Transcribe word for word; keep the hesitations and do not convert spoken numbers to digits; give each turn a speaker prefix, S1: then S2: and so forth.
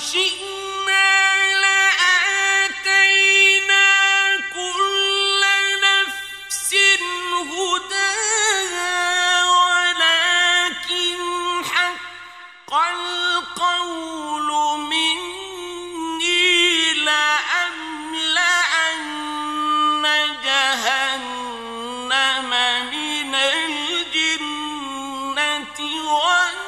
S1: شئنا لآتينا كل نفس هداها ولكن حق القول مني لأملأن جهنم من الجنة والناس